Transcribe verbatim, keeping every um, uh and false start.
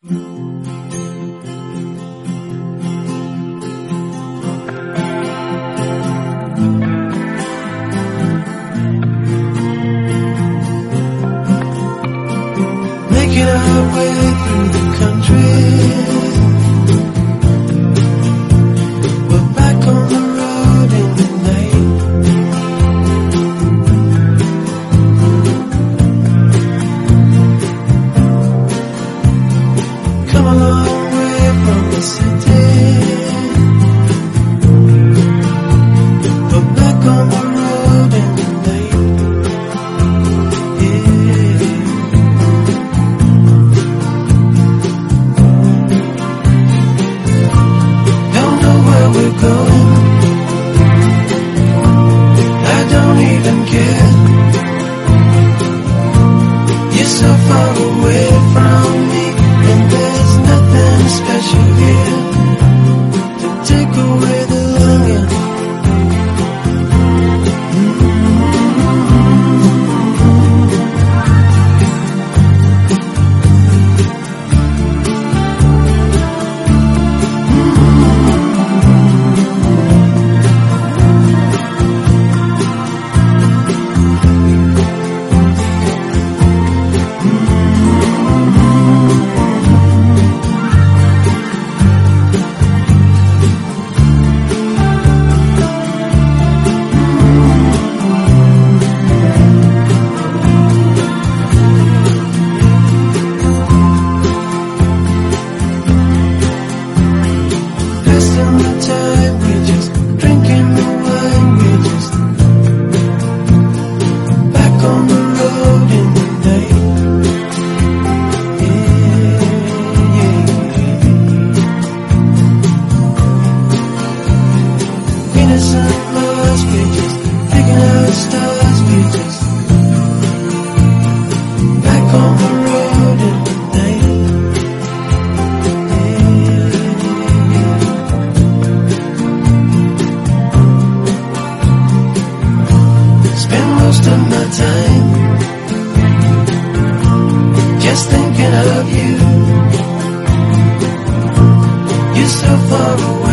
Making our way through the country, we're back on the road in the night. Come a long way from the city, we're back on the road in the night. Yeah. Don't know where we're going, I don't even care. You're so far away from me, and there's nothing special here to take away the longing. Wasting the time, we're just drinking the wine, we're just back on the road in the night. Yeah, yeah. Innocent Mars, we're just picking out stars, we're just back on the road in the night. Spend most of my time just thinking of you. You're so far away.